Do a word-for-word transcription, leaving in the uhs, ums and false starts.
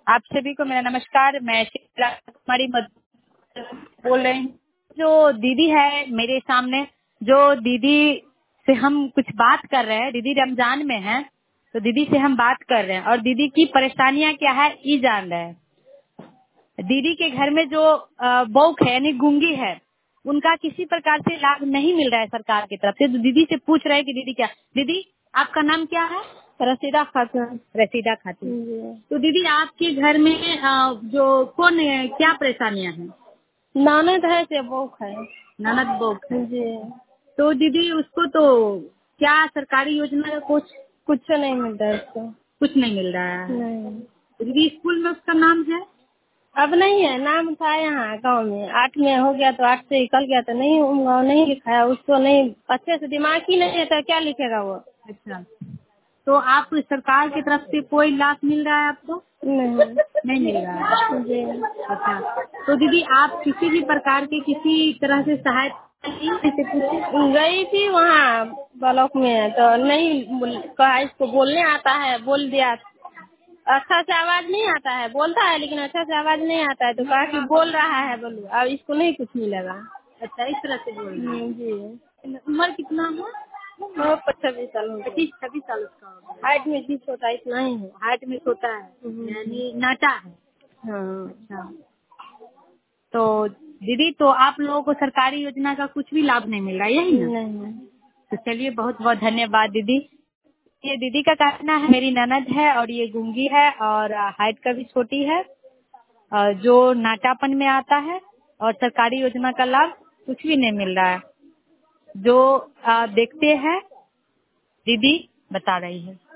आप सभी को मेरा नमस्कार। मैं शीला कुमारी मधु बोल रही हूँ। जो दीदी है मेरे सामने, जो दीदी से हम कुछ बात कर रहे हैं, दीदी रमजान में है तो दीदी से हम बात कर रहे हैं और दीदी की परेशानियां क्या है ये जान रहे हैं। दीदी के घर में जो अ, बौक है यानी गूंगी है, उनका किसी प्रकार से लाभ नहीं मिल रहा है सरकार की तरफ से। तो दीदी से पूछ रहे हैं कि दीदी क्या, दीदी आपका नाम क्या है? रसीदा खातून। रसीदा खातून। जी। तो दीदी आपके घर में अ, जो कौन है, क्या परेशानियां हैं? ननद है से बौक है। ननद बौक है। जी। तो दीदी उसको तो क्या सरकारी योजना का कुछ कुछ नहीं मिलता है उसको। कुछ नहीं मिल रहा है। नहीं, तो दीदी स्कूल में उसका नाम है? अब नहीं है। नाम था यहाँ गांव में, आठ में हो गया तो आठ से निकल गया तो नहीं, गाँव नहीं लिखाया उसको। नहीं अच्छे से दिमाग ही नहीं है तो क्या लिखेगा वो। अच्छा, तो आप सरकार की तरफ से कोई लाभ मिल रहा है आपको? नहीं। नहीं मिल रहा है। जी। अच्छा, तो दीदी आप किसी भी प्रकार की किसी तरह से सहायता किसी से पूछे? गई थी वहाँ ब्लॉक में तो नहीं बोल- कहा इसको बोलने आता है, बोल दिया। अच्छा से आवाज नहीं आता है, बोलता है लेकिन अच्छा से आवाज नहीं आता है तो कहा कि बोल रहा है बोलो, अब इसको नहीं कुछ मिलेगा। अच्छा, इस तरह से बोल रहे हम्म, जी। हैं। उम्र कितना है? वो छब्बीस साल हो गए। पच्चीस छब्बीस साल उसका हो गया। हाइट में भी छोटा इतना ही है। हाइट में छोटा है हम्म, यानी नाटा है। हाँ। अच्छा, तो दीदी तो आप लोगों को सरकारी योजना का कुछ भी लाभ नहीं मिल रहा है, यही ना? नहीं। तो चलिए, बहुत बहुत धन्यवाद दीदी। ये दीदी का कहना है, मेरी ननद है और ये गूंगी है और हाइट का भी छोटी है, अ, जो नाटापन में आता है और सरकारी योजना का लाभ कुछ भी नहीं मिल रहा है। जो अ, देखते हैं दीदी बता रही है।